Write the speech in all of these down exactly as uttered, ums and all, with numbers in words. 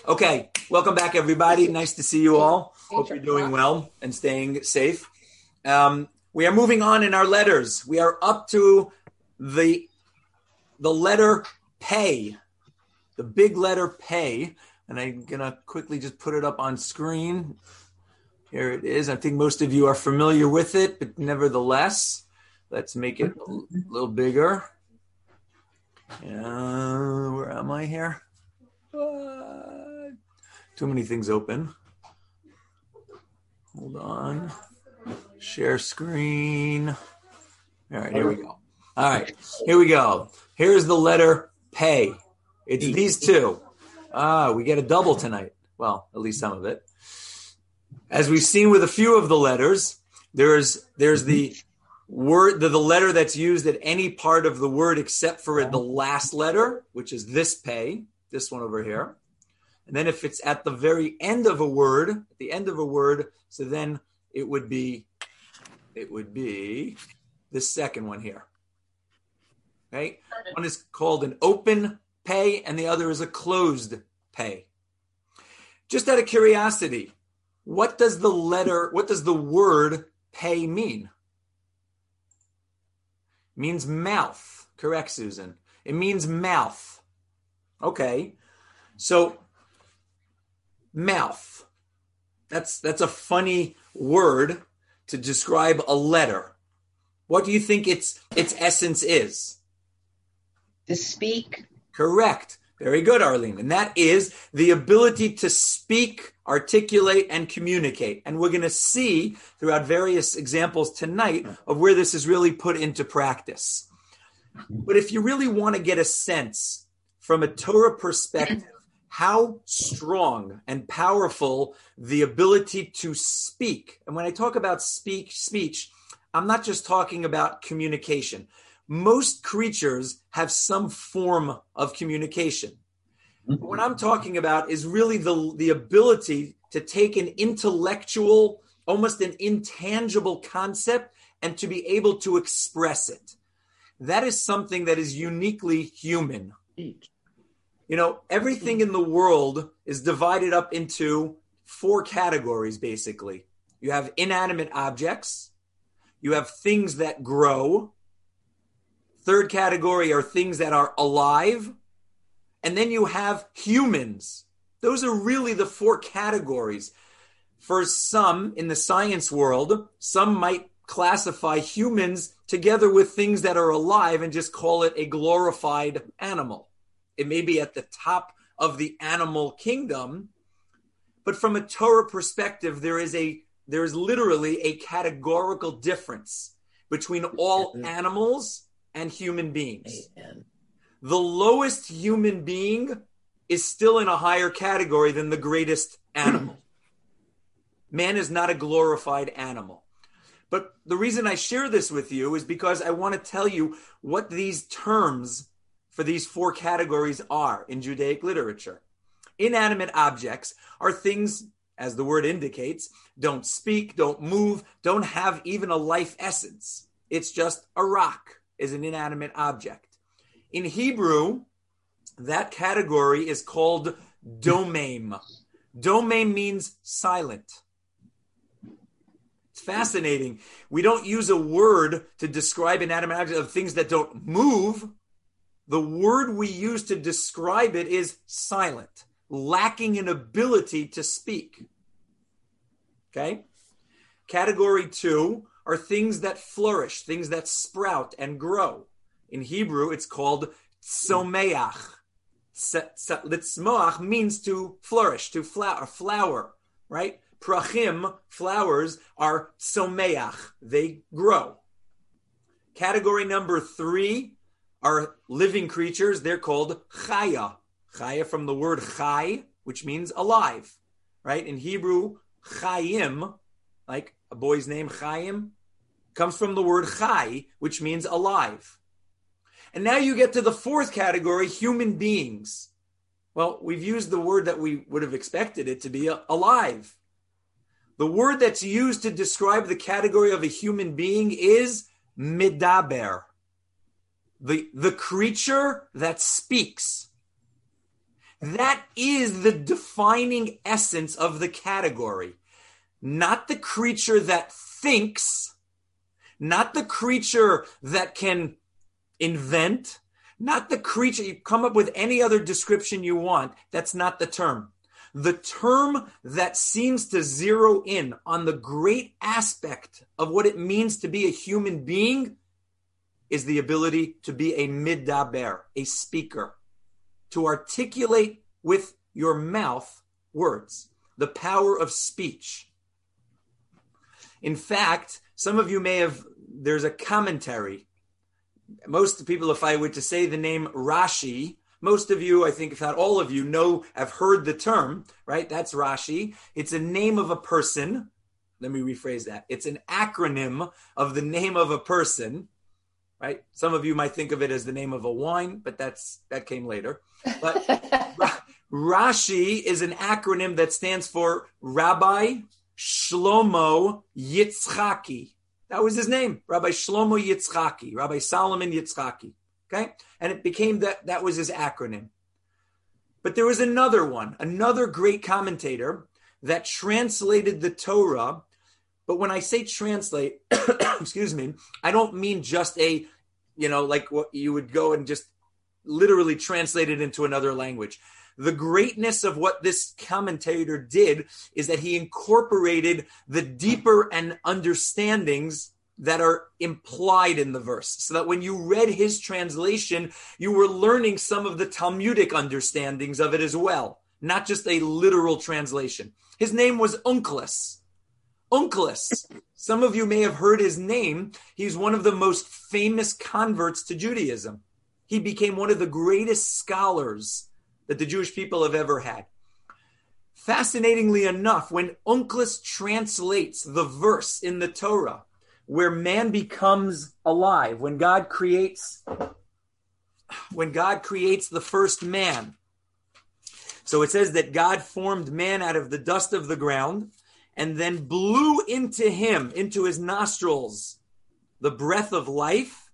Okay, welcome back, everybody. Nice to see you all. Hope you're doing well and staying safe. Um, we are moving on in our letters. We are up to the the letter Pei, the big letter Pei, and I'm gonna quickly just put it up on screen. Here it is. I think most of you are familiar with it, but nevertheless, let's make it a little bigger. Uh, where am I here? Uh, too many things open. Hold on. Share screen. All right, here we go. All right, here we go. Here's the letter Pei. It's these two. Ah, we get a double tonight. Well, at least some of it. As we've seen with a few of the letters, there's there's the word, the, the letter that's used at any part of the word except for the last letter, which is this Pei, this one over here. And then if it's at the very end of a word, at the end of a word, so then it would be, it would be this second one here. Okay? One is called an open Pei and the other is a closed Pei. Just out of curiosity, what does the letter, what does the word Pei mean? It means mouth. Correct, Susan. It means mouth. Okay. So mouth. That's that's a funny word to describe a letter. What do you think its its essence is? To speak. Correct. Very good, Arlene. And that is the ability to speak, articulate, and communicate. And we're going to see throughout various examples tonight of where this is really put into practice. But if you really want to get a sense from a Torah perspective, how strong and powerful the ability to speak. And when I talk about speak, speech, I'm not just talking about communication. Most creatures have some form of communication. But what I'm talking about is really the, the ability to take an intellectual, almost an intangible concept and to be able to express it. That is something that is uniquely human. You know, everything in the world is divided up into four categories, basically. You have inanimate objects. You have things that grow. Third category are things that are alive. And then you have humans. Those are really the four categories. For some in the science world, some might classify humans together with things that are alive and just call it a glorified animal. It may be at the top of the animal kingdom, but from a Torah perspective, there is a there is literally a categorical difference between all animals and human beings. Amen. The lowest human being is still in a higher category than the greatest animal. Man is not a glorified animal. But the reason I share this with you is because I want to tell you what these terms for these four categories are in Judaic literature. Inanimate objects are things, as the word indicates, don't speak, don't move, don't have even a life essence. It's just a rock is an inanimate object. In Hebrew, that category is called domem. Domem means silent. It's fascinating. We don't use a word to describe inanimate objects of things that don't move. The word we use to describe it is silent, lacking an ability to speak. Okay? Category two are things that flourish, things that sprout and grow. In Hebrew, it's called tzomeach. Litzmoach means to flourish, to flower, flower, right? Prachim, flowers, are tzomeach. They grow. Category number three are living creatures. They're called chaya. Chaya from the word chai, which means alive, right? In Hebrew, chayim, like a boy's name, Chaim, comes from the word chai, which means alive. And now you get to the fourth category, human beings. Well, we've used the word that we would have expected it to be, alive. The word that's used to describe the category of a human being is medaber, the, the creature that speaks. That is the defining essence of the category. Not the creature that thinks, not the creature that can invent, not the creature, you come up with any other description you want. That's not the term. The term that seems to zero in on the great aspect of what it means to be a human being is the ability to be a midaber, a speaker, to articulate with your mouth words, the power of speech. In fact, some of you may have, there's a commentary. Most people, if I were to say the name Rashi, most of you, I think if not all of you, know, have heard the term, right? That's Rashi. It's a name of a person. Let me rephrase that. It's an acronym of the name of a person, right? Some of you might think of it as the name of a wine, but that's that came later. But Rashi is an acronym that stands for Rabbi Shlomo Yitzchaki. That was his name, Rabbi Shlomo Yitzchaki, Rabbi Solomon Yitzchaki. Okay, and it became that that was his acronym. But there was another one, another great commentator that translated the Torah. But when I say translate, excuse me, I don't mean just a, you know, like what you would go and just literally translate it into another language. The greatness of what this commentator did is that he incorporated the deeper and understandings that are implied in the verse. So that when you read his translation, you were learning some of the Talmudic understandings of it as well, not just a literal translation. His name was Onkelos. Onkelos. Some of you may have heard his name. He's one of the most famous converts to Judaism. He became one of the greatest scholars that the Jewish people have ever had. Fascinatingly enough, when Onkelos translates the verse in the Torah where man becomes alive, when God creates, when God creates the first man. So it says that God formed man out of the dust of the ground and then blew into him, into his nostrils, the breath of life.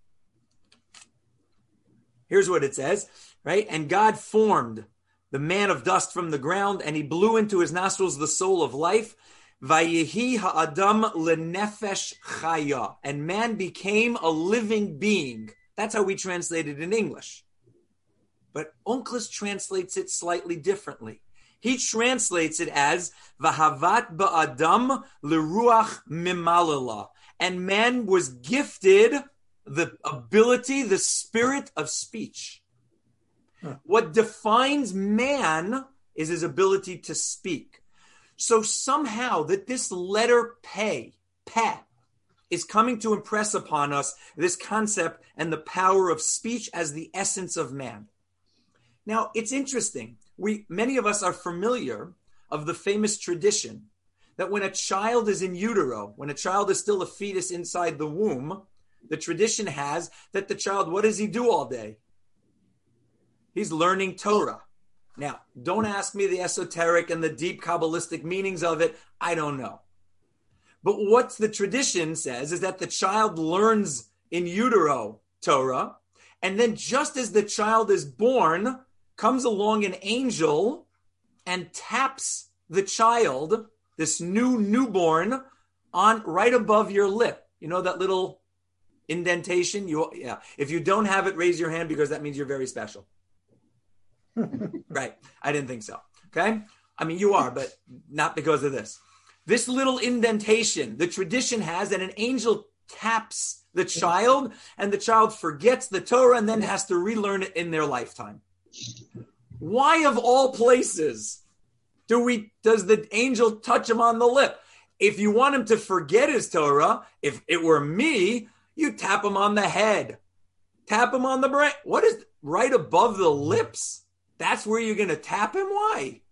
Here's what it says, right? And God formed the man of dust from the ground, and he blew into his nostrils the soul of life. Vayehi ha'adam lenefesh chaya. And man became a living being. That's how we translate it in English. But Onkelos translates it slightly differently. He translates it as Vahavat ba'adam leruach mimalala. And man was gifted the ability, the spirit of speech. Huh. What defines man is his ability to speak. So somehow that this letter pay, peh, is coming to impress upon us this concept and the power of speech as the essence of man. Now, it's interesting. We, many of us are familiar of the famous tradition that when a child is in utero, when a child is still a fetus inside the womb, the tradition has that the child, what does he do all day? He's learning Torah. Now, don't ask me the esoteric and the deep Kabbalistic meanings of it. I don't know. But what the tradition says is that the child learns in utero Torah, and then just as the child is born, comes along an angel and taps the child, this new newborn, on right above your lip. You know that little indentation? You, yeah. If you don't have it, raise your hand because that means you're very special. Right. I didn't think so. Okay. I mean, you are, but not because of this. This little indentation, the tradition has that an angel taps the child and the child forgets the Torah and then has to relearn it in their lifetime. Why of all places do we, does the angel touch him on the lip? If you want him to forget his Torah, if it were me, you tap him on the head, tap him on the brain. What is right above the lips? That's where you're going to tap him? Why?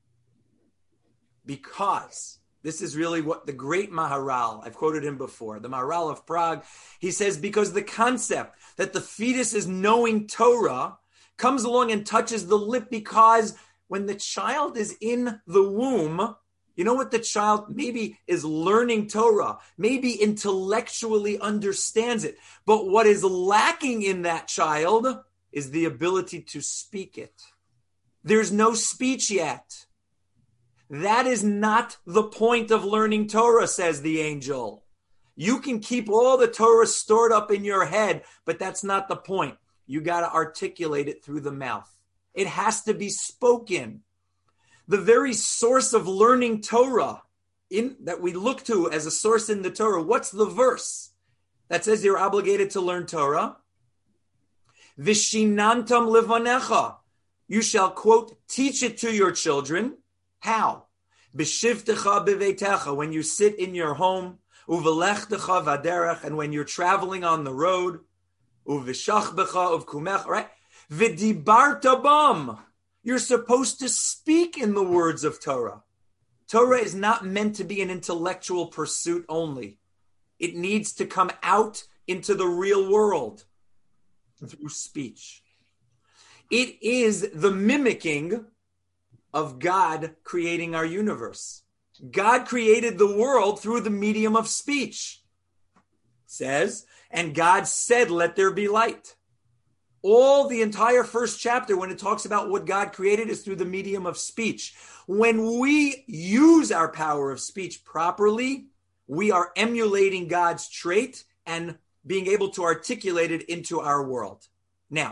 Because this is really what the great Maharal, I've quoted him before, the Maharal of Prague, he says, because the concept that the fetus is knowing Torah comes along and touches the lip because when the child is in the womb, you know what the child maybe is learning Torah, maybe intellectually understands it. But what is lacking in that child is the ability to speak it. There's no speech yet. That is not the point of learning Torah, says the angel. You can keep all the Torah stored up in your head, but that's not the point. You got to articulate it through the mouth. It has to be spoken. The very source of learning Torah in that we look to as a source in the Torah, what's the verse that says you're obligated to learn Torah? Vishinantam levanecha. You shall, quote, teach it to your children. How? B'shivtecha b'veitecha. When you sit in your home. Uvelechtecha v'aderech. And when you're traveling on the road. Uveshachbecha uvkumecha. Right? V'dibarta bam. You're supposed to speak in the words of Torah. Torah is not meant to be an intellectual pursuit only. It needs to come out into the real world through speech. It is the mimicking of God creating our universe. God created the world through the medium of speech. It says, and God said, let there be light. All the entire first chapter, when it talks about what God created, is through the medium of speech. When we use our power of speech properly, we are emulating God's trait and being able to articulate it into our world. Now,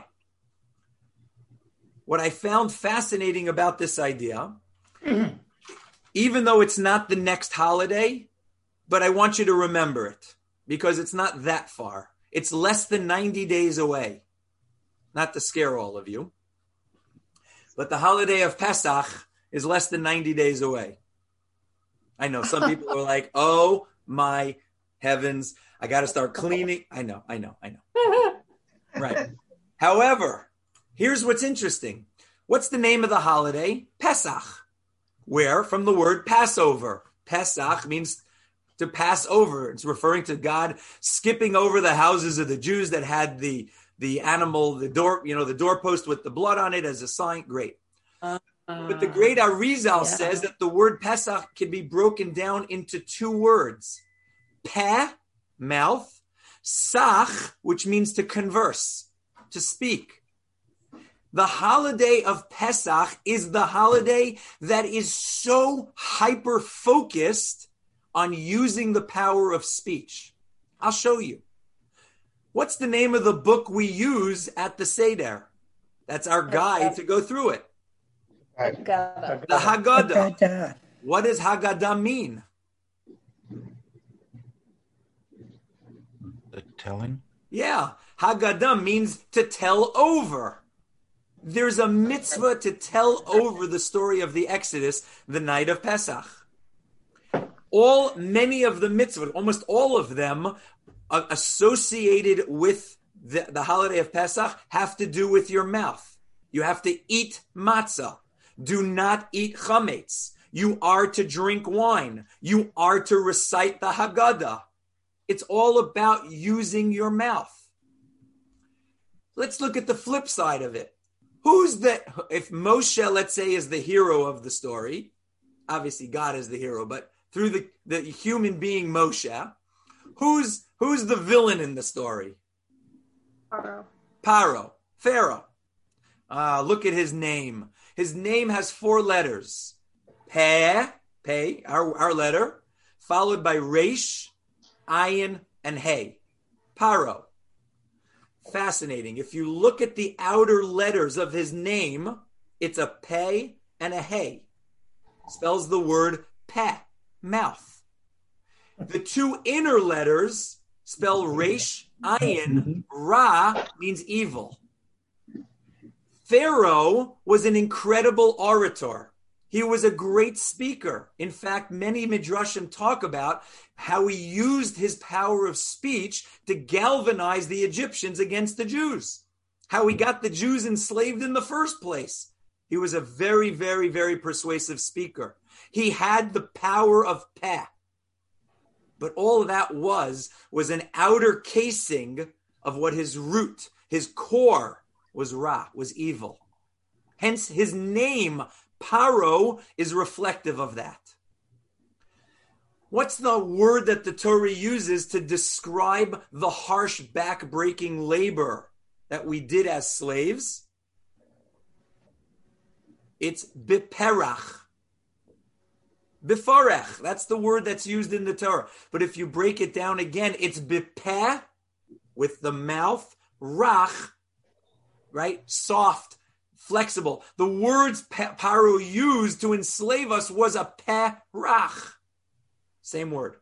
what I found fascinating about this idea, even though it's not the next holiday, but I want you to remember it because it's not that far. It's less than ninety days away. Not to scare all of you, but the holiday of Pesach is less than ninety days away. I know some people are like, oh my heavens, I got to start cleaning. I know, I know, I know. Right. However, here's what's interesting. What's the name of the holiday? Pesach. Where? From the word Passover. Pesach means to pass over. It's referring to God skipping over the houses of the Jews that had the the animal, the door, you know, the doorpost with the blood on it as a sign. Great. Uh, but the great Arizal yeah. says that the word Pesach can be broken down into two words. Peh, mouth. Sach, which means to converse, to speak. The holiday of Pesach is the holiday that is so hyper-focused on using the power of speech. I'll show you. What's the name of the book we use at the Seder? That's our guide to go through it. Haggadah. The Haggadah. Haggadah. What does Haggadah mean? The telling? Yeah. Haggadah means to tell over. There's a mitzvah to tell over the story of the Exodus, the night of Pesach. All, many of the mitzvah, almost all of them, uh, associated with the, the holiday of Pesach have to do with your mouth. You have to eat matzah. Do not eat chametz. You are to drink wine. You are to recite the Haggadah. It's all about using your mouth. Let's look at the flip side of it. Who's the, if Moshe, let's say, is the hero of the story, obviously God is the hero, but through the, the human being Moshe, who's who's the villain in the story? Paro. Paro, Pharaoh. Ah, look at his name. His name has four letters. Peh, Peh, our, our letter, followed by Resh, Ayin, and Hey. Paro. Fascinating. If you look at the outer letters of his name, it's a Peh and a Hey. Spells the word Peh, mouth. The two inner letters spell Resh, Ayin. Ra means evil. Pharaoh was an incredible orator. He was a great speaker. In fact, many midrashim talk about how he used his power of speech to galvanize the Egyptians against the Jews. How he got the Jews enslaved in the first place. He was a very, very, very persuasive speaker. He had the power of Peh. But all of that was, was an outer casing of what his root, his core was Ra, was evil. Hence his name, Paro, is reflective of that. What's the word that the Torah uses to describe the harsh back-breaking labor that we did as slaves? It's biperach. Bifarech. That's the word that's used in the Torah. But if you break it down again, it's bipeh, with the mouth, rach, right? Soft, flexible. The words Paro used to enslave us was a perach. Same word.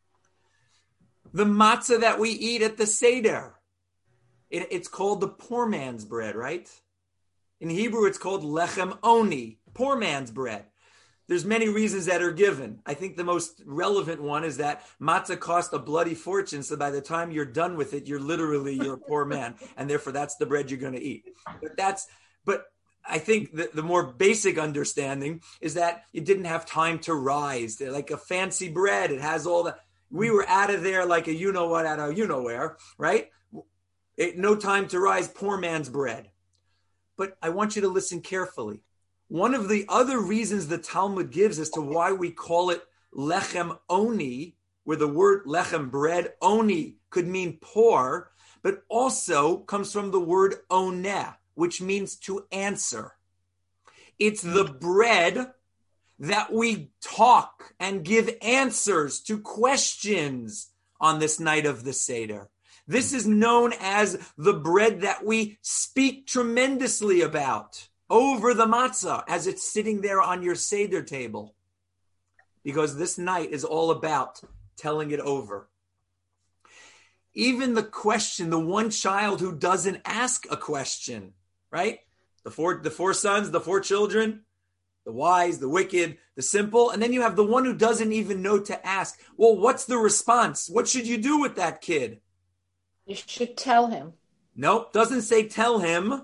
The matzah that we eat at the Seder, it, it's called the poor man's bread, right? In Hebrew, it's called lechem oni, poor man's bread. There's many reasons that are given. I think the most relevant one is that matzah cost a bloody fortune, so by the time you're done with it, you're literally you're a poor man, and therefore that's the bread you're going to eat. But that's, but I think the, the more basic understanding is that it didn't have time to rise. They're like a fancy bread. It has all the, we were out of there like a you-know-what out of you-know-where, right? It, no time to rise, poor man's bread. But I want you to listen carefully. One of the other reasons the Talmud gives as to why we call it lechem oni, where the word lechem, bread, oni could mean poor, but also comes from the word oneh, which means to answer. It's the bread that we talk and give answers to questions on this night of the Seder. This is known as the bread that we speak tremendously about over the matzah as it's sitting there on your Seder table. Because this night is all about telling it over. Even the question, the one child who doesn't ask a question, right? The four, the four sons, the four children, the wise, the wicked, the simple. And then you have the one who doesn't even know to ask. Well, what's the response? What should you do with that kid? You should tell him. Nope, doesn't say tell him.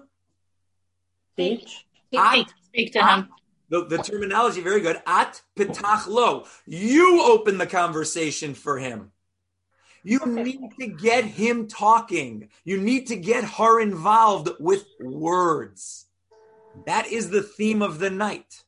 Teach. At, speak to him. The, the terminology, very good. At pitach lo. You open the conversation for him. You need to get him talking. You need to get her involved with words. That is the theme of the night.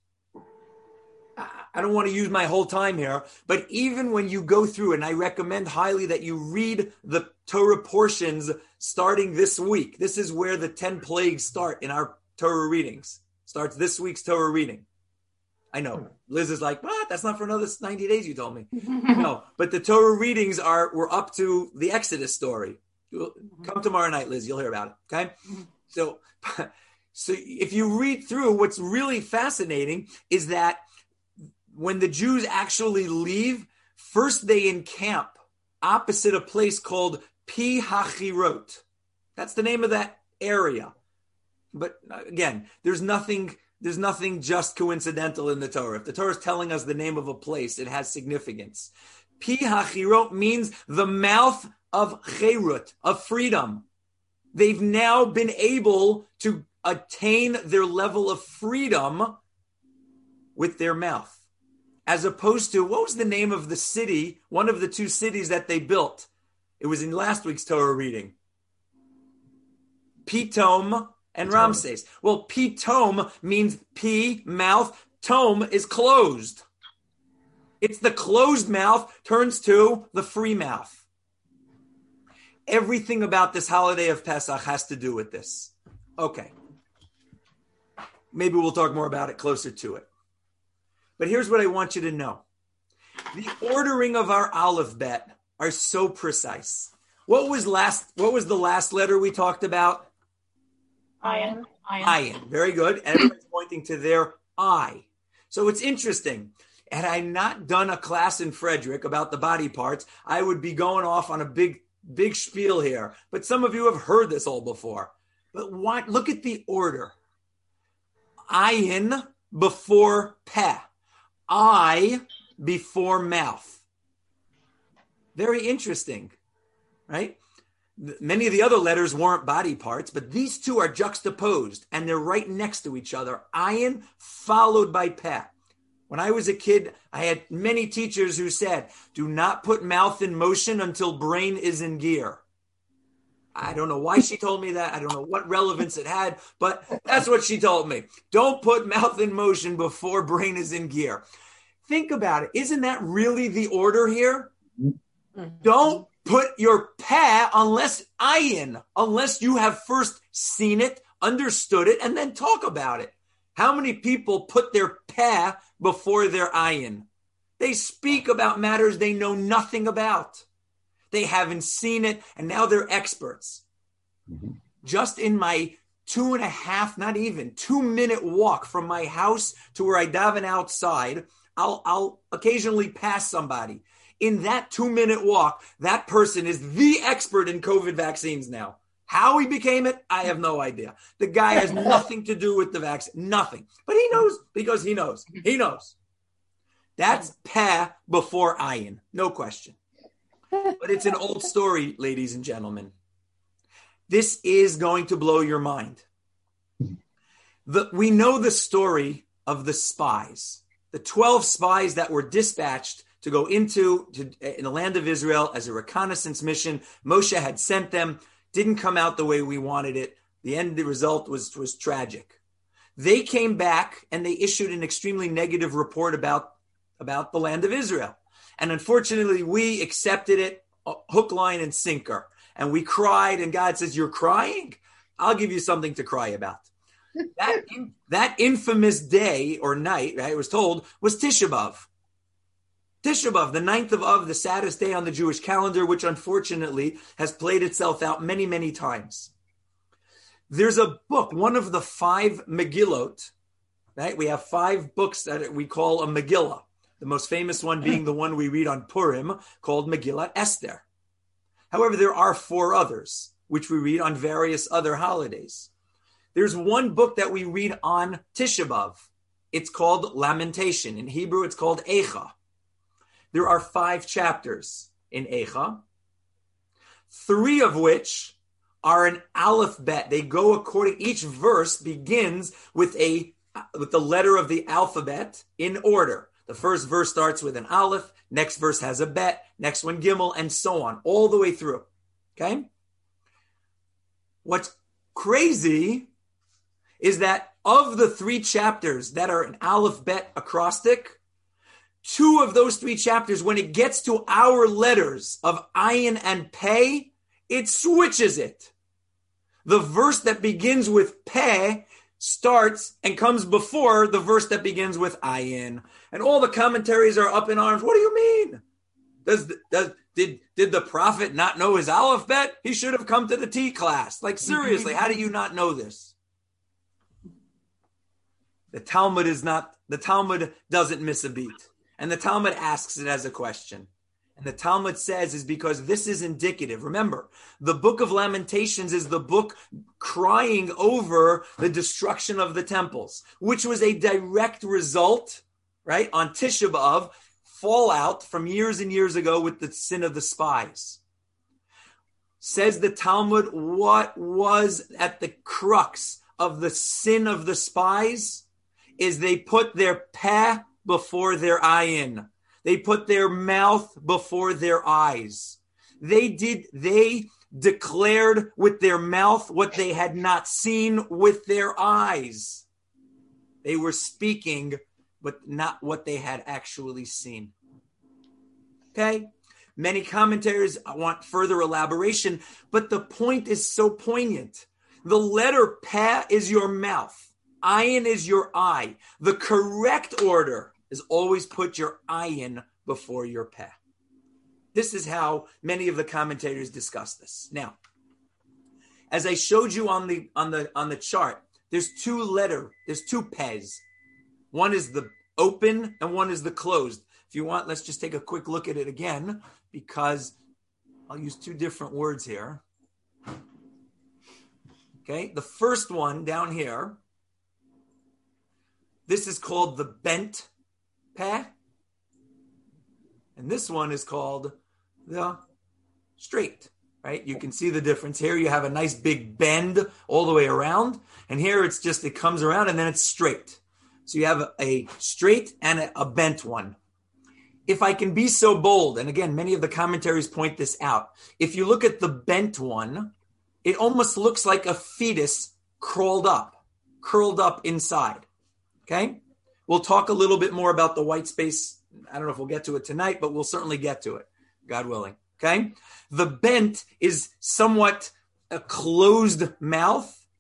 I don't want to use my whole time here, but even when you go through, and I recommend highly that you read the Torah portions starting this week. This is where the ten plagues start in our Torah readings. Starts this week's Torah reading. I know. Liz is like, what? That's not for another ninety days, you told me. No, but the Torah readings are, we're up to the Exodus story. Come tomorrow night, Liz, you'll hear about it, okay? So, so if you read through, what's really fascinating is that when the Jews actually leave, first they encamp opposite a place called Pi Hachirot. That's the name of that area. But again, there's nothing there's nothing just coincidental in the Torah. If the Torah is telling us the name of a place, it has significance. Pi Hachirot means the mouth of Cherut, of freedom. They've now been able to attain their level of freedom with their mouth. As opposed to, what was the name of the city, one of the two cities that they built? It was in last week's Torah reading. Pitom and Ramses. Well, Pitom means P, mouth. Tom is closed. It's the closed mouth turns to the free mouth. Everything about this holiday of Pesach has to do with this. Okay. Maybe we'll talk more about it closer to it. But here's what I want you to know. The ordering of our aleph bet are so precise. What was last? What was the last letter we talked about? Ayin. Ayin. Very good. Everybody's pointing to their eye. So it's interesting. Had I not done a class in Frederick about the body parts, I would be going off on a big, big spiel here. But some of you have heard this all before. But what? Look at the order. Ayin before peh. Eye before mouth. Very interesting, right? Many of the other letters weren't body parts, but these two are juxtaposed and they're right next to each other. Ayin followed by peh. When I was a kid, I had many teachers who said, do not put mouth in motion until brain is in gear. I don't know why she told me that. I don't know what relevance it had, but that's what she told me. Don't put mouth in motion before brain is in gear. Think about it. Isn't that really the order here? Mm-hmm. Don't put your peh unless ayin, unless you have first seen it, understood it, and then talk about it. How many people put their peh before their ayin? They speak about matters they know nothing about. They haven't seen it, and now they're experts. Mm-hmm. Just in my two and a half, not even, two-minute walk from my house to where I daven outside, I'll, I'll occasionally pass somebody. In that two-minute walk, that person is the expert in COVID vaccines now. How he became it, I have no idea. The guy has nothing to do with the vaccine, nothing. But he knows because he knows. He knows. That's peh before ayin, no question. But it's an old story, ladies and gentlemen. This is going to blow your mind. The, we know the story of the spies, the twelve spies that were dispatched to go into to, in the land of Israel as a reconnaissance mission. Moshe had sent them, didn't come out the way we wanted it. The end the result was, was tragic. They came back and they issued an extremely negative report about, about the land of Israel. And unfortunately, we accepted it hook, line, and sinker. And we cried, and God says, you're crying? I'll give you something to cry about. That, that infamous day or night, right, it was told, was Tisha B'Av. Tisha B'Av, the ninth of Av, the saddest day on the Jewish calendar, which unfortunately has played itself out many, many times. There's a book, one of the five Megillot, right? We have five books that we call a Megillah. The most famous one being the one we read on Purim, called Megillat Esther. However, there are four others, which we read on various other holidays. There's one book that we read on Tisha B'Av. It's called Lamentation. In Hebrew, it's called Eicha. There are five chapters in Eicha, three of which are an aleph bet. They go according, each verse begins with a with the letter of the alphabet in order. The first verse starts with an aleph, next verse has a bet, next one gimel, and so on, all the way through. Okay? What's crazy is that of the three chapters that are an aleph bet acrostic, two of those three chapters, when it gets to our letters of ayin and pei, it switches it. The verse that begins with pei starts and comes before the verse that begins with ayin. And all the commentaries are up in arms. What do you mean? Does, does did, did the prophet not know his alphabet? He should have come to the T class. Like, seriously, how do you not know this? The Talmud is not, the Talmud doesn't miss a beat. And the Talmud asks it as a question. And the Talmud says is because this is indicative. Remember, the book of Lamentations is the book crying over the destruction of the temples, which was a direct result, right, on Tisha B'Av, fallout from years and years ago with the sin of the spies. Says the Talmud, what was at the crux of the sin of the spies is they put their peh before their ayin. They put their mouth before their eyes. They did, they declared with their mouth what they had not seen with their eyes. They were speaking, but not what they had actually seen. Okay? Many commentators want further elaboration, but the point is so poignant. The letter peh is your mouth. Ayin is your eye. The correct order is always put your ayin before your peh. This is how many of the commentators discuss this. Now, as I showed you on the on the on the chart, there's two letter, there's two pehs. One is the open and one is the closed. If you want, let's just take a quick look at it again, because I'll use two different words here. Okay, the first one down here, this is called the bent peh, and this one is called the straight, right? You can see the difference here. You have a nice big bend all the way around, and here it's just, it comes around and then it's straight. So you have a, a straight and a, a bent one. If I can be so bold, and again, many of the commentaries point this out, if you look at the bent one, it almost looks like a fetus crawled up, curled up inside, okay? We'll talk a little bit more about the white space. I don't know if we'll get to it tonight, but we'll certainly get to it, God willing, okay? The bent is somewhat a closed mouth,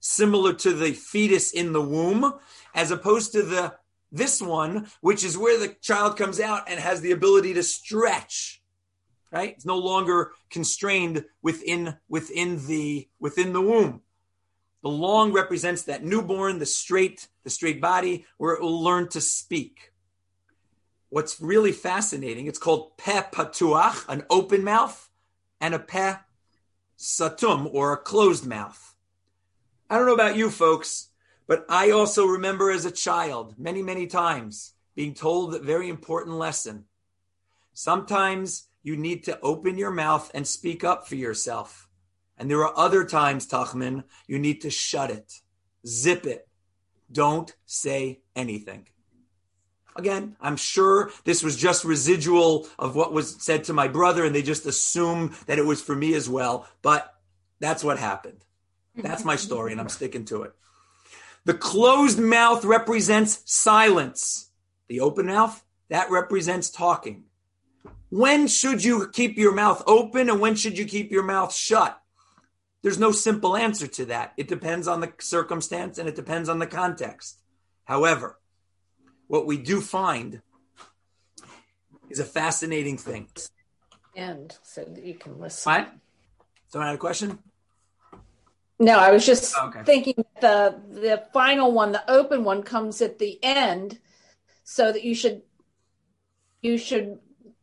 similar to the fetus in the womb, as opposed to the this one, which is where the child comes out and has the ability to stretch. Right? It's no longer constrained within within the within the womb. The long represents that newborn, the straight, the straight body, where it will learn to speak. What's really fascinating, it's called peh patuach, an open mouth, and a peh satum, or a closed mouth. I don't know about you folks, but I also remember as a child, many, many times, being told a very important lesson. Sometimes you need to open your mouth and speak up for yourself. And there are other times, Tachman, you need to shut it, zip it. Don't say anything. Again, I'm sure this was just residual of what was said to my brother, and they just assumed that it was for me as well. But that's what happened. That's my story, and I'm sticking to it. The closed mouth represents silence. The open mouth, that represents talking. When should you keep your mouth open, and when should you keep your mouth shut? There's no simple answer to that. It depends on the circumstance, and it depends on the context. However, what we do find is a fascinating thing. And so that you can listen. What? Someone had a question? No, I was just oh, okay. thinking the the final one, the open one, comes at the end, so that you should you should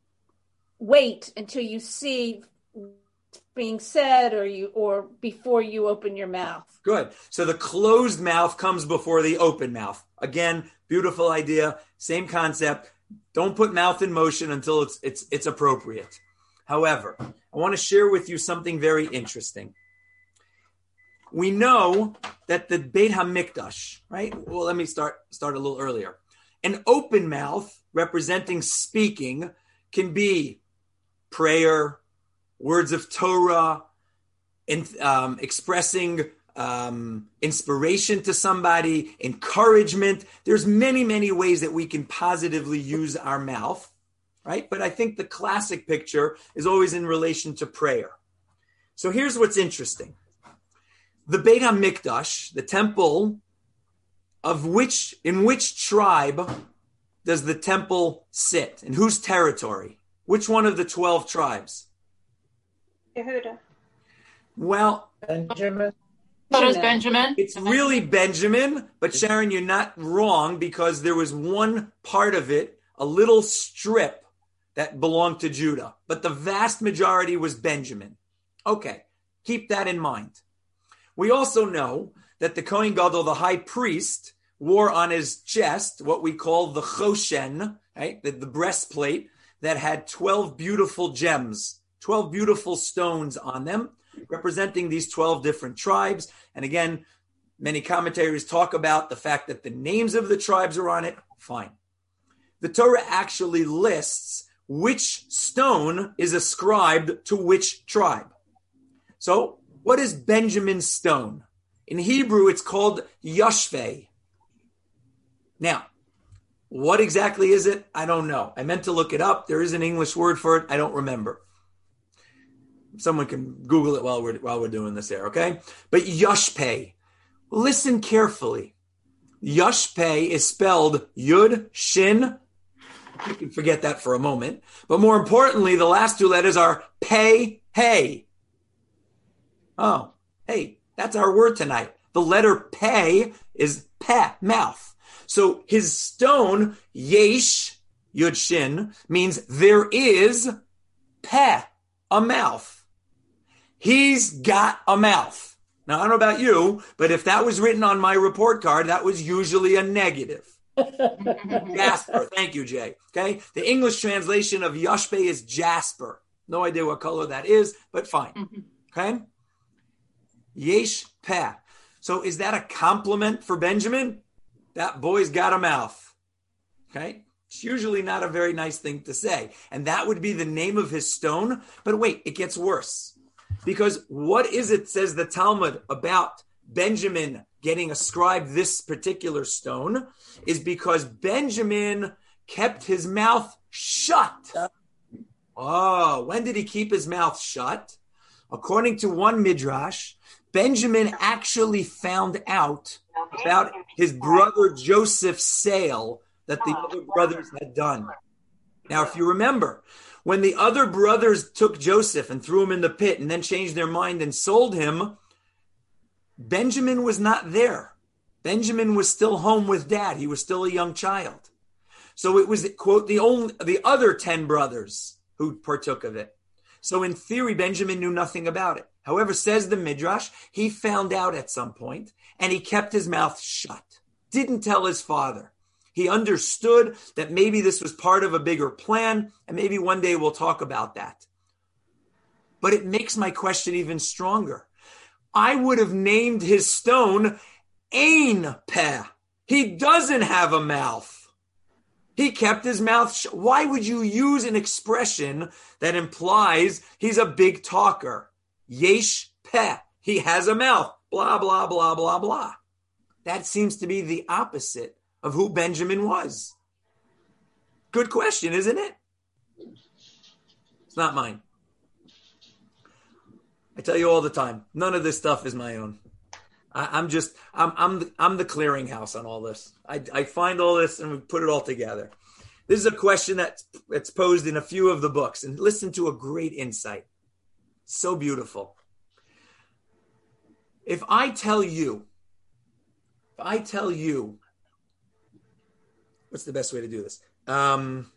wait until you see being said, or you or before you open your mouth. Good. So the closed mouth comes before the open mouth. Again, beautiful idea, same concept. Don't put mouth in motion until it's it's it's appropriate. However, I want to share with you something very interesting. We know that the Beit HaMikdash, right? Well, let me start start a little earlier. An open mouth representing speaking can be prayer, words of Torah, in, um, expressing um, inspiration to somebody, encouragement. There's many, many ways that we can positively use our mouth, right? But I think the classic picture is always in relation to prayer. So here's what's interesting. The Beit HaMikdash, the temple, of which in which tribe does the temple sit? In whose territory? Which one of the twelve tribes? Yehuda. Well, Benjamin. So does Benjamin. It's really Benjamin, but Sharon, you're not wrong, because there was one part of it, a little strip, that belonged to Judah. But the vast majority was Benjamin. Okay, keep that in mind. We also know that the Kohen Gadol, the high priest, wore on his chest what we call the choshen, right? The, the breastplate that had twelve beautiful gems, twelve beautiful stones on them, representing these twelve different tribes. And again, many commentators talk about the fact that the names of the tribes are on it. Fine. The Torah actually lists which stone is ascribed to which tribe. So, what is Benjamin's stone? In Hebrew, it's called Yashveh. Now, what exactly is it? I don't know. I meant to look it up. There is an English word for it. I don't remember. Someone can Google it while we're while we're doing this there, okay? But Yashpeh, listen carefully. Yashpeh is spelled Yud Shin. You can forget that for a moment. But more importantly, the last two letters are Pei Hey. Oh, hey, that's our word tonight. The letter Pei is Peh, mouth. So his stone, Yesh, Yud Shin, means there is Peh, a mouth. He's got a mouth. Now, I don't know about you, but if that was written on my report card, that was usually a negative. Jasper. Thank you, Jay. Okay. The English translation of Yashpeh is Jasper. No idea what color that is, but fine. Okay. Yesh Peh. So is that a compliment for Benjamin? That boy's got a mouth. Okay. It's usually not a very nice thing to say. And that would be the name of his stone. But wait, it gets worse. Because what is it, says the Talmud, about Benjamin getting ascribed this particular stone, is because Benjamin kept his mouth shut. Oh, when did he keep his mouth shut? According to one midrash, Benjamin actually found out about his brother Joseph's sale that the other brothers had done. Now, if you remember, when the other brothers took Joseph and threw him in the pit and then changed their mind and sold him, Benjamin was not there. Benjamin was still home with dad. He was still a young child. So it was, quote, the only, the other ten brothers who partook of it. So in theory, Benjamin knew nothing about it. However, says the Midrash, he found out at some point and he kept his mouth shut. Didn't tell his father. He understood that maybe this was part of a bigger plan, and maybe one day we'll talk about that. But it makes my question even stronger. I would have named his stone Ein Peh. He doesn't have a mouth. He kept his mouth shut. Why would you use an expression that implies he's a big talker? Yesh Peh. He has a mouth. Blah, blah, blah, blah, blah. That seems to be the opposite of who Benjamin was. Good question, isn't it? It's not mine. I tell you all the time, none of this stuff is my own. I, I'm just, I'm, I'm, the, I'm the clearinghouse on all this. I, I find all this and we put it all together. This is a question that's, that's posed in a few of the books, and listen to a great insight. So beautiful. If I tell you, if I tell you, what's the best way to do this? Um,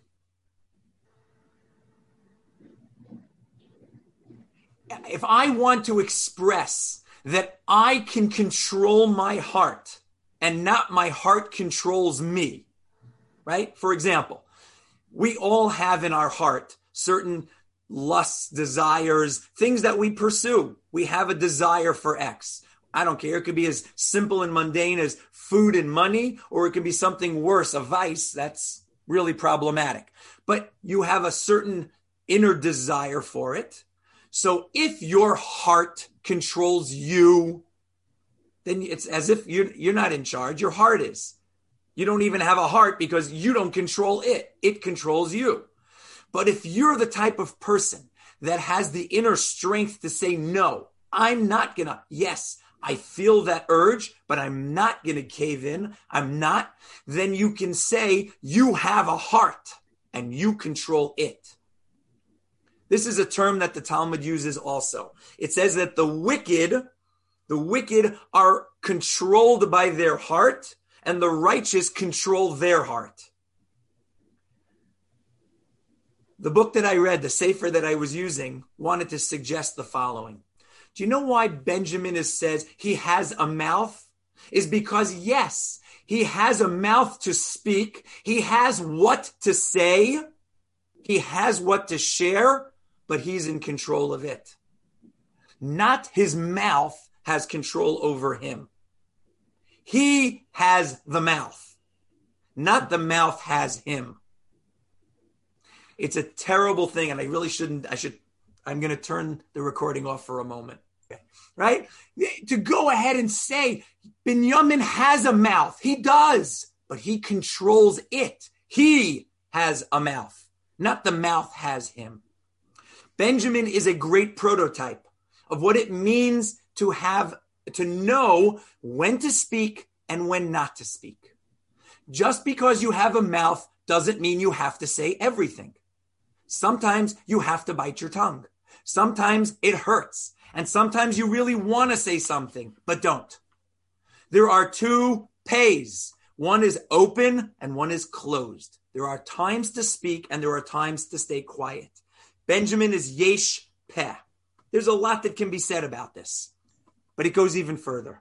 if I want to express that I can control my heart and not my heart controls me, right? For example, we all have in our heart certain lusts, desires, things that we pursue. We have a desire for X. I don't care. It could be as simple and mundane as food and money, or it could be something worse, a vice that's really problematic. But you have a certain inner desire for it. So if your heart controls you, then it's as if you're, you're not in charge. Your heart is. You don't even have a heart because you don't control it. It controls you. But if you're the type of person that has the inner strength to say, no, I'm not going to, yes, I feel that urge, but I'm not going to cave in. I'm not. Then you can say you have a heart and you control it. This is a term that the Talmud uses also. It says that the wicked, the wicked are controlled by their heart and the righteous control their heart. The book that I read, the Sefer that I was using, wanted to suggest the following. Do you know why Benjamin is says he has a mouth? Is because, yes, he has a mouth to speak. He has what to say. He has what to share, but he's in control of it. Not his mouth has control over him. He has the mouth. Not the mouth has him. It's a terrible thing, and I really shouldn't, I should, I'm going to turn the recording off for a moment. Okay. Right? To go ahead and say, Binyamin has a mouth. He does, but he controls it. He has a mouth, not the mouth has him. Benjamin is a great prototype of what it means to have, to know when to speak and when not to speak. Just because you have a mouth doesn't mean you have to say everything. Sometimes you have to bite your tongue. Sometimes it hurts. And sometimes you really want to say something, but don't. There are two pays. One is open and one is closed. There are times to speak and there are times to stay quiet. Benjamin is yesh peh. There's a lot that can be said about this, but it goes even further.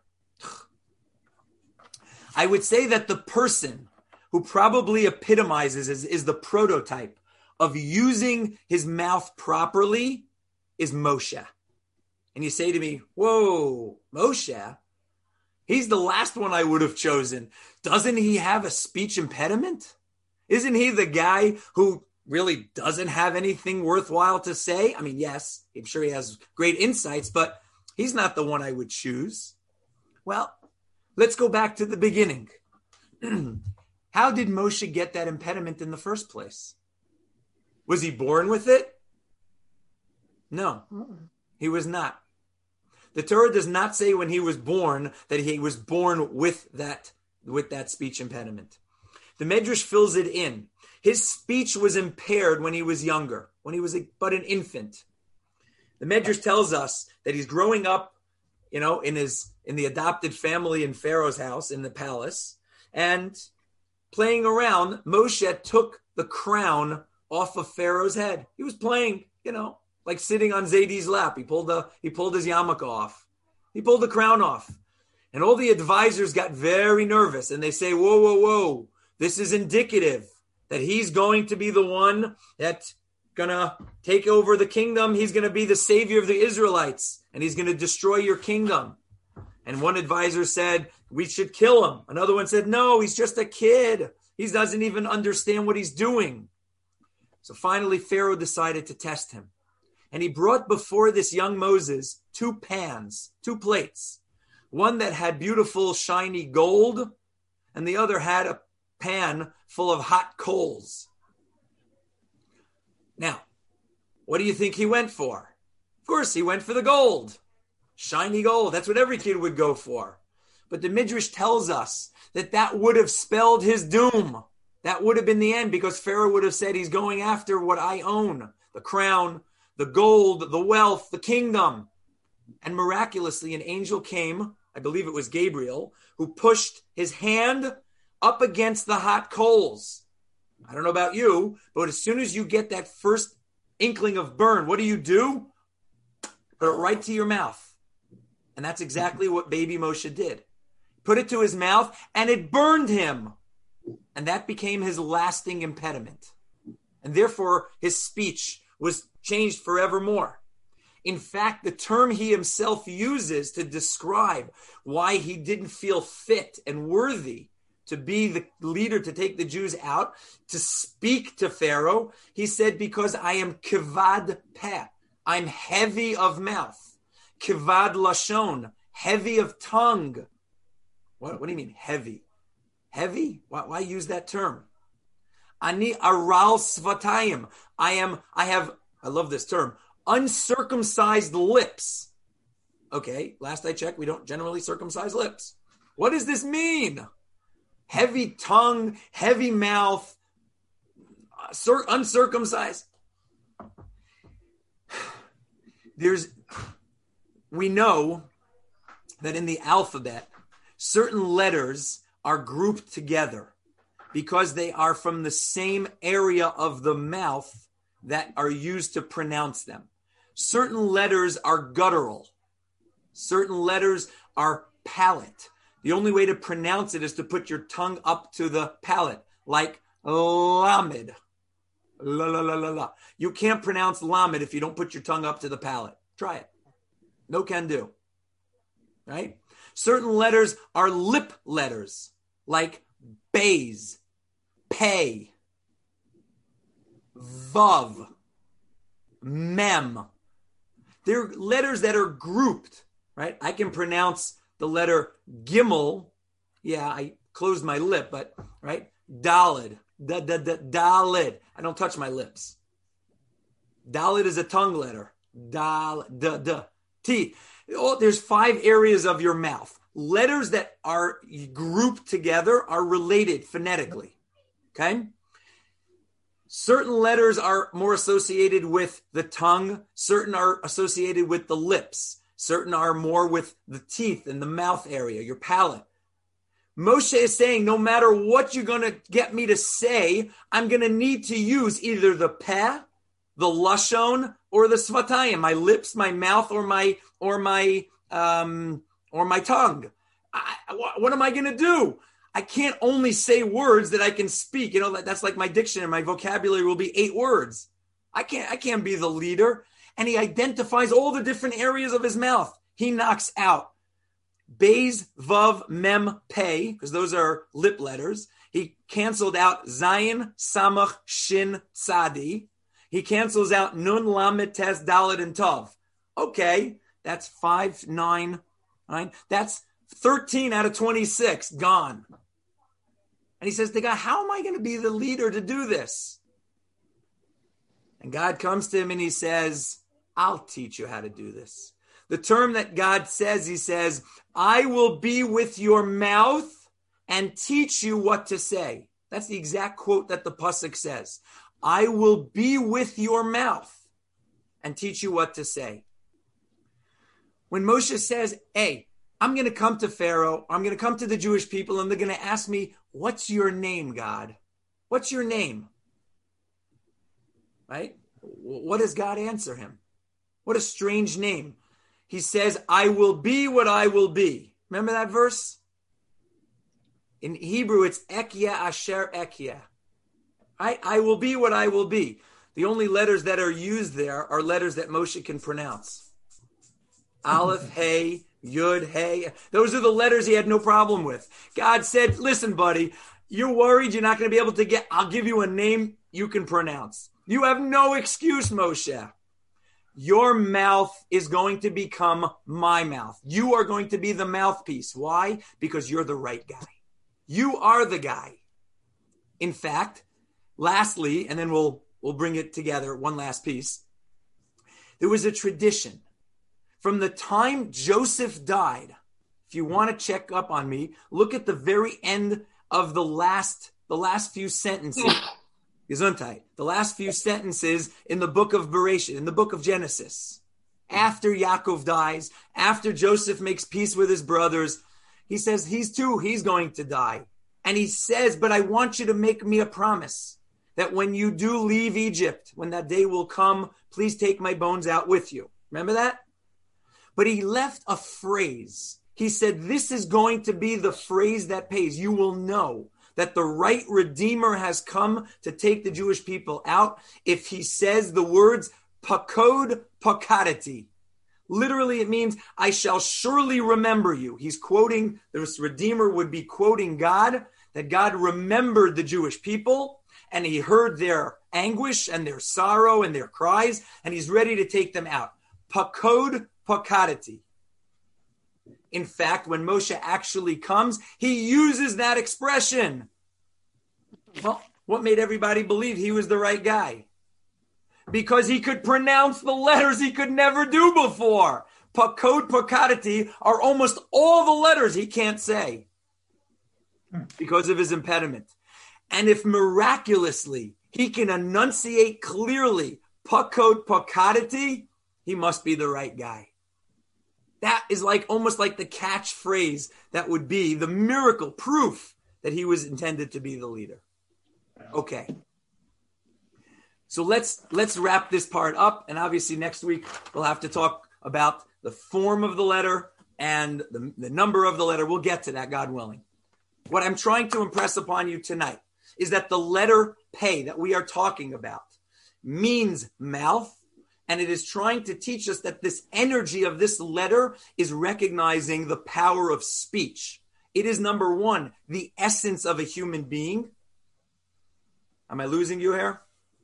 I would say that the person who probably epitomizes is, is the prototype of using his mouth properly is Moshe. And you say to me, whoa, Moshe? He's the last one I would have chosen. Doesn't he have a speech impediment? Isn't he the guy who really doesn't have anything worthwhile to say? I mean, yes, I'm sure he has great insights, but he's not the one I would choose. Well, let's go back to the beginning. How did Moshe get that impediment in the first place? Was he born with it? No, he was not. The Torah does not say when he was born that he was born with that, with that speech impediment. The Medrash fills it in. His speech was impaired when he was younger, when he was a, but an infant. The Medrash tells us that he's growing up, you know, in his in the adopted family in Pharaoh's house in the palace, and playing around, Moshe took the crown off of Pharaoh's head. He was playing, you know, like sitting on Zaydi's lap. He pulled the he pulled his yarmulke off. He pulled the crown off. And all the advisors got very nervous, and they say, whoa, whoa, whoa, this is indicative that he's going to be the one that's going to take over the kingdom. He's going to be the savior of the Israelites, and he's going to destroy your kingdom. And one advisor said, we should kill him. Another one said, no, he's just a kid. He doesn't even understand what he's doing. So finally, Pharaoh decided to test him. And he brought before this young Moses two pans, two plates. One that had beautiful, shiny gold, and the other had a pan full of hot coals. Now, what do you think he went for? Of course, he went for the gold. Shiny gold. That's what every kid would go for. But the Midrash tells us that that would have spelled his doom. That would have been the end, because Pharaoh would have said, he's going after what I own, the crown, the gold, the wealth, the kingdom. And miraculously, an angel came, I believe it was Gabriel, who pushed his hand up against the hot coals. I don't know about you, but as soon as you get that first inkling of burn, what do you do? Put it right to your mouth. And that's exactly what baby Moshe did. Put it to his mouth, and it burned him. And that became his lasting impediment. And therefore, his speech was changed forevermore. In fact, the term he himself uses to describe why he didn't feel fit and worthy to be the leader, to take the Jews out, to speak to Pharaoh, he said, because I am kivad peh, I'm heavy of mouth. Kivad lashon, heavy of tongue. What, what do you mean, heavy? Heavy? Why, why use that term? Ani aral svatayim. I am, I have, I love this term, uncircumcised lips. Okay, last I checked, we don't generally circumcise lips. What does this mean? Heavy tongue, heavy mouth, uh, cir- uncircumcised. There's, we know that in the alphabet, certain letters are grouped together because they are from the same area of the mouth that are used to pronounce them. Certain letters are guttural. Certain letters are palate. The only way to pronounce it is to put your tongue up to the palate, like lamed. La, la, la, la, la. You can't pronounce lamed if you don't put your tongue up to the palate. Try it. No can do. Right? Certain letters are lip letters, like bays, pay, vav, mem. They're letters that are grouped, right? I can pronounce the letter gimel. Yeah, I closed my lip, but, right? Dalid, da, da, da, dalid. I don't touch my lips. Dalid is a tongue letter. Dal, da, da, t. Oh, there's five areas of your mouth. Letters that are grouped together are related phonetically. Okay? Certain letters are more associated with the tongue. Certain are associated with the lips. Certain are more with the teeth and the mouth area, your palate. Moshe is saying, no matter what you're going to get me to say, I'm going to need to use either the peh, the lashon, or the svatayim, my lips, my mouth, or my or my um, or my tongue. I, what am I going to do? I can't only say words that I can speak. You know, that, that's like my dictionary. My vocabulary will be eight words. I can't. I can't be the leader. And he identifies all the different areas of his mouth. He knocks out Beis, Vav, Mem, Pei, because those are lip letters. He canceled out Zayin, Samach, Shin, Tzadi. He cancels out Nun, Lamed, Tes, Dalet, and Tov. Okay, that's five, nine, nine. That's thirteen out of twenty-six gone. And he says to God, how am I going to be the leader to do this? And God comes to him and he says, I'll teach you how to do this. The term that God says, he says, I will be with your mouth and teach you what to say. That's the exact quote that the pasuk says. I will be with your mouth and teach you what to say. When Moshe says, hey, I'm going to come to Pharaoh, I'm going to come to the Jewish people, and they're going to ask me, what's your name, God? What's your name? Right? What does God answer him? What a strange name. He says, I will be what I will be. Remember that verse? In Hebrew, it's Ekyeh Asher Ekyeh. I, I will be what I will be. The only letters that are used there are letters that Moshe can pronounce. Aleph, Hey, Yud, Hey. Those are the letters he had no problem with. God said, listen, buddy, you're worried you're not going to be able to get, I'll give you a name you can pronounce. You have no excuse, Moshe. Your mouth is going to become my mouth. You are going to be the mouthpiece. Why? Because you're the right guy. You are the guy. In fact, lastly, and then we'll we'll bring it together, one last piece. There was a tradition. From the time Joseph died, if you want to check up on me, look at the very end of the last the last few sentences. Gesundheit. The last few sentences in the book of Bereshit, in the book of Genesis. After Yaakov dies, after Joseph makes peace with his brothers, he says he's too, he's going to die. And he says, but I want you to make me a promise that when you do leave Egypt, when that day will come, please take my bones out with you. Remember that? But he left a phrase. He said, this is going to be the phrase that pays. You will know that the right Redeemer has come to take the Jewish people out if he says the words, pakod pakadati. Literally, it means, I shall surely remember you. He's quoting, this Redeemer would be quoting God, that God remembered the Jewish people, and he heard their anguish and their sorrow and their cries, and he's ready to take them out. Pakod pakadati. In fact, when Moshe actually comes, he uses that expression. Well, what made everybody believe he was the right guy? Because he could pronounce the letters he could never do before. Pakod pakadati are almost all the letters he can't say because of his impediment. And if miraculously he can enunciate clearly pakod pakadati, he must be the right guy. That is like almost like the catchphrase that would be the miracle proof that he was intended to be the leader. Okay. So let's let's wrap this part up. And obviously next week we'll have to talk about the form of the letter and the, the number of the letter. We'll get to that, God willing. What I'm trying to impress upon you tonight is that the letter Pei that we are talking about means mouth. And it is trying to teach us that this energy of this letter is recognizing the power of speech. It is, number one, the essence of a human being. Am I losing you here?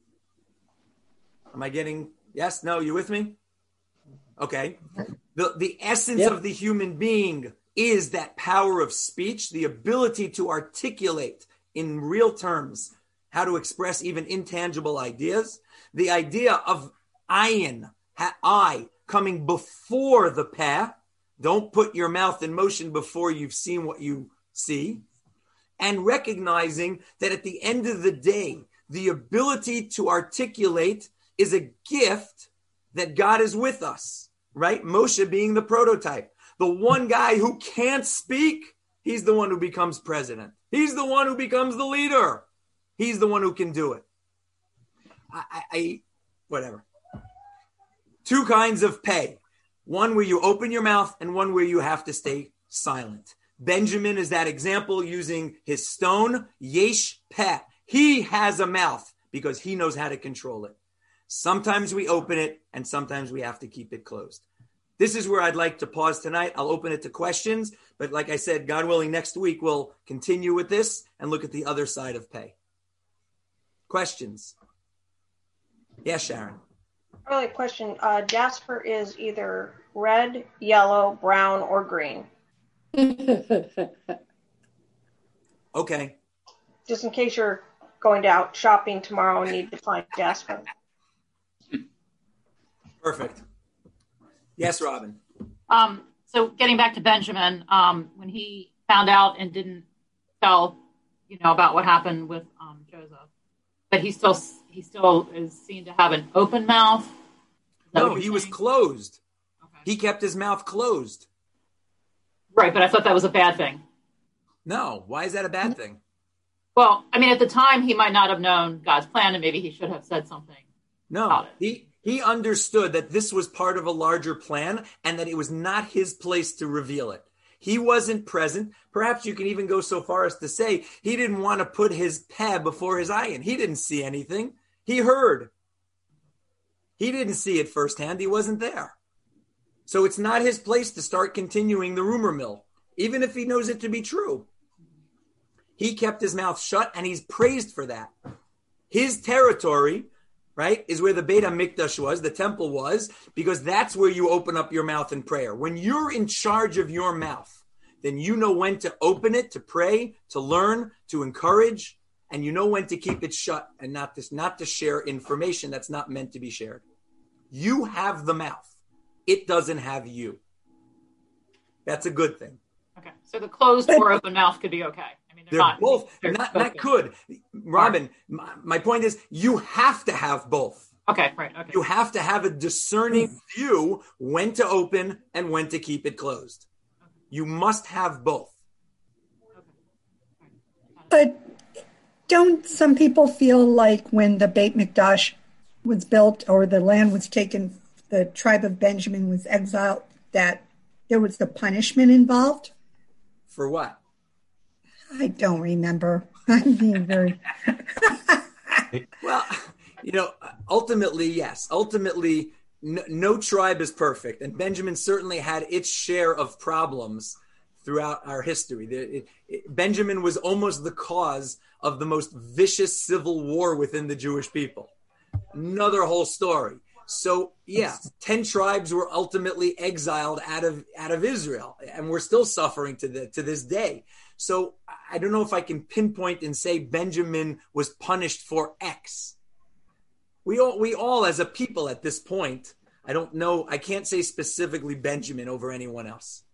Am I getting, yes, no, you with me? Okay. The, the essence yep. of the human being is that power of speech, the ability to articulate in real terms how to express even intangible ideas. The idea of ayin, I, coming before the peh. Don't put your mouth in motion before you've seen what you see. And recognizing that at the end of the day, the ability to articulate is a gift that God is with us, right? Moshe being the prototype. The one guy who can't speak, he's the one who becomes president. He's the one who becomes the leader. He's the one who can do it. I, I, I whatever. Two kinds of pay. One where you open your mouth and one where you have to stay silent. Benjamin is that example using his stone. Yesh peh. He has a mouth because he knows how to control it. Sometimes we open it and sometimes we have to keep it closed. This is where I'd like to pause tonight. I'll open it to questions. But like I said, God willing, next week we'll continue with this and look at the other side of pay. Questions? Yes, Sharon. Early question. Uh, jasper is either red, yellow, brown, or green. Okay. Just in case you're going out shopping tomorrow and need to find jasper. Perfect. Yes, Robin. Um, so getting back to Benjamin, um, when he found out and didn't tell, you know, about what happened with um, Joseph, but he still he still is seen to have an open mouth. No, he was closed. Okay. He kept his mouth closed. Right, but I thought that was a bad thing. No, why is that a bad thing? Well, I mean, at the time, he might not have known God's plan, and maybe he should have said something. No, he he understood that this was part of a larger plan and that it was not his place to reveal it. He wasn't present. Perhaps you can even go so far as to say he didn't want to put his peh before his ayin. He didn't see anything. He heard. He didn't see it firsthand. He wasn't there. So it's not his place to start continuing the rumor mill, even if he knows it to be true. He kept his mouth shut, and he's praised for that. His territory, right, is where the Beit HaMikdash was, the temple was, because that's where you open up your mouth in prayer. When you're in charge of your mouth, then you know when to open it, to pray, to learn, to encourage, and you know when to keep it shut and not to, not to share information that's not meant to be shared. You have the mouth. It doesn't have you. That's a good thing. Okay, so the closed or open mouth could be okay. I mean, they're, they're not both. they're not not could. Robin, my, my point is, you have to have both. Okay, right. Okay. You have to have a discerning view when to open and when to keep it closed. Okay. You must have both. But don't some people feel like when the Beit Mikdash was built or the land was taken, the tribe of Benjamin was exiled, that there was the punishment involved? For what? I don't remember. I'm being very... Well, you know, ultimately, yes. Ultimately, no, no tribe is perfect. And Benjamin certainly had its share of problems throughout our history. The, it, it, Benjamin was almost the cause of the most vicious civil war within the Jewish people. Another whole story. So, yeah, ten tribes were ultimately exiled out of out of Israel, and we're still suffering to the to this day. So I don't know if I can pinpoint and say Benjamin was punished for X. We all we all as a people at this point, I don't know, I can't say specifically Benjamin over anyone else.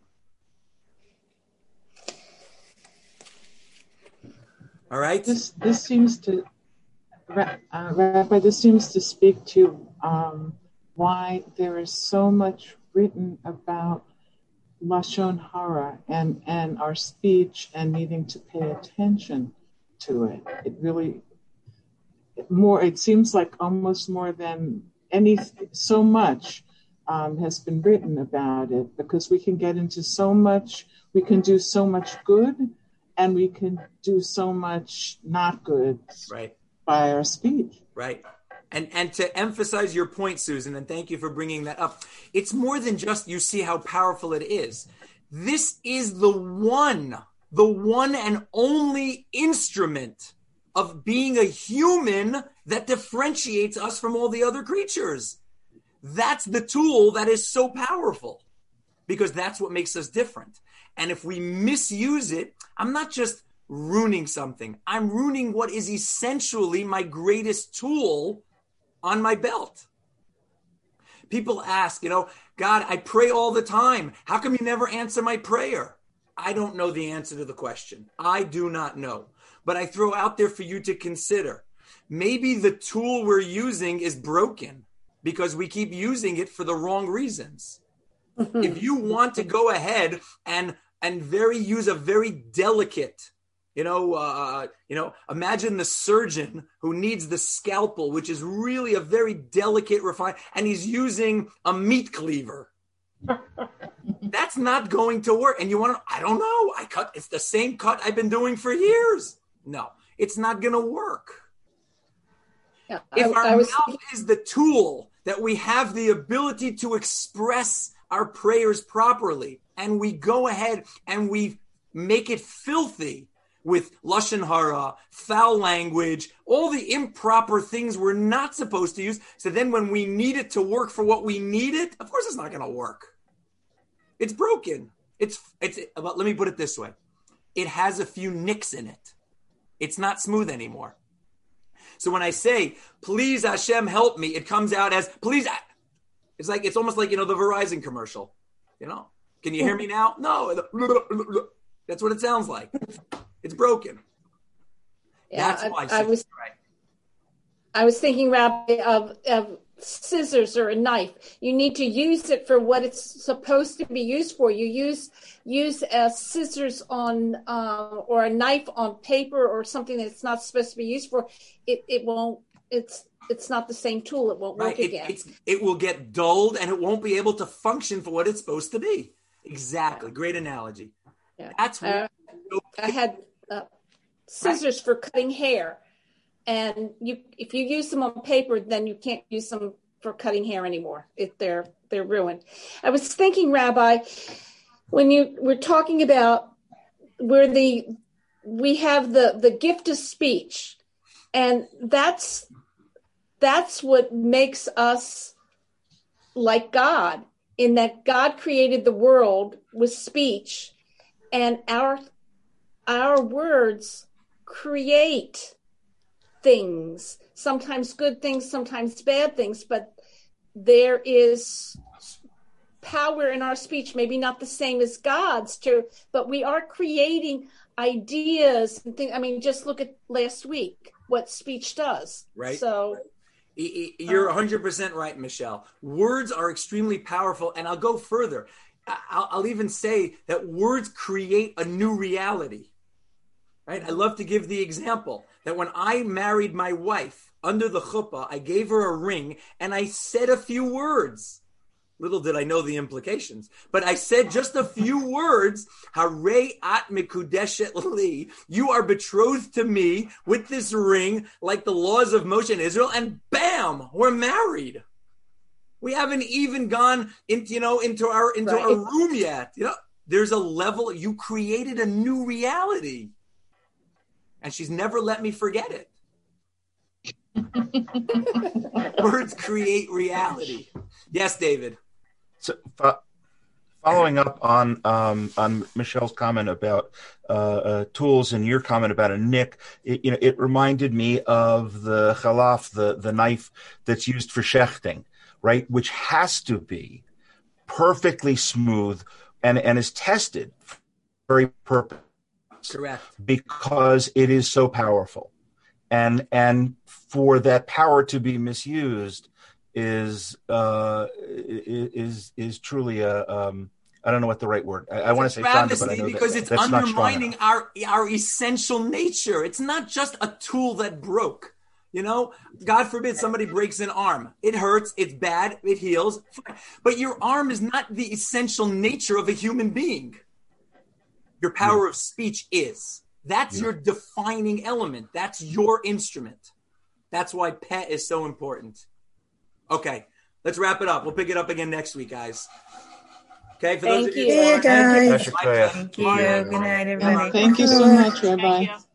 All right? This this seems to Uh, Rabbi, this seems to speak to um, why there is so much written about Lashon Hara and, and our speech and needing to pay attention to it. It really, it more, it seems like almost more than any, so much um, has been written about it, because we can get into so much, we can do so much good, and we can do so much not good. Right. By our speech. Right. And and to emphasize your point, Susan, and thank you for bringing that up, it's more than just you see how powerful it is. This is the one, the one and only instrument of being a human that differentiates us from all the other creatures. That's the tool that is so powerful, because that's what makes us different. And if we misuse it, I'm not just ruining something. I'm ruining what is essentially my greatest tool on my belt. People ask, you know, God, I pray all the time. How come you never answer my prayer? I don't know the answer to the question. I do not know. But I throw out there for you to consider. Maybe the tool we're using is broken because we keep using it for the wrong reasons. If you want to go ahead and and very use a very delicate You know, uh, you know, imagine the surgeon who needs the scalpel, which is really a very delicate, refined, and he's using a meat cleaver. That's not going to work. And you want to, I don't know, I cut, it's the same cut I've been doing for years. No, it's not going to work. Yeah, if I, our I was... mouth is the tool that we have the ability to express our prayers properly, and we go ahead and we make it filthy with Lashon Hara, foul language, all the improper things we're not supposed to use. So then when we need it to work for what we need it, of course it's not going to work. It's broken. It's, it's, but let me put it this way. It has a few nicks in it. It's not smooth anymore. So when I say, please Hashem help me, it comes out as, please. It's like, it's almost like, you know, the Verizon commercial. You know, can you hear me now? No. That's what it sounds like. It's broken. Yeah, That's I, why I was. right. I was thinking, Rabbi, of, of scissors or a knife. You need to use it for what it's supposed to be used for. You use use uh, scissors on uh, or a knife on paper or something that's not supposed to be used for. It it won't. It's it's not the same tool. It won't work right. again. It, it's, it will get dulled and it won't be able to function for what it's supposed to be. Exactly. Great analogy. Yeah. That's what uh, I had uh, scissors right. for cutting hair. And you, if you use them on paper, then you can't use them for cutting hair anymore. If they're they're ruined. I was thinking, Rabbi, when you were talking about where the we have the, the gift of speech, and that's that's what makes us like God, in that God created the world with speech, and our our words create things, sometimes good things, sometimes bad things, but there is power in our speech, maybe not the same as God's, to, but we are creating ideas and things. I mean, just look at last week, what speech does. Right. So you're one hundred percent right, Michelle. Words are extremely powerful, and I'll go further. I'll, I'll even say that words create a new reality. Right? I love to give the example that when I married my wife under the chuppah, I gave her a ring and I said a few words. Little did I know the implications, but I said just a few words. Harei at mikudeshet li. You are betrothed to me with this ring, like the laws of Moshe in Israel, and bam, we're married. We haven't even gone into, you know, into our into right. our room yet. You know, there's a level. You created a new reality. And she's never let me forget it. Words create reality. Yes, David. So, uh, following up on um, on Michelle's comment about uh, uh, tools and your comment about a nick, it, you know, it reminded me of the chalaf, the the knife that's used for shechting, right? Which has to be perfectly smooth and and is tested for very purpose. Correct. Because it is so powerful. And and for that power to be misused is uh, is is truly a um, I don't know what the right word. I, I want to say travesty, but I know because that, it's that's undermining our our essential nature. It's not just a tool that broke. You know, God forbid somebody breaks an arm. It hurts. It's bad. It heals. But your arm is not the essential nature of a human being. Your power yeah. of speech is. That's yeah. your defining element. That's your instrument. That's why pet is so important. Okay, let's wrap it up. We'll pick it up again next week, guys. Okay, for Thank those of you. you Hey, guys. Thank you. Thank you. Good night, everybody. Thank you so much, Rabbi.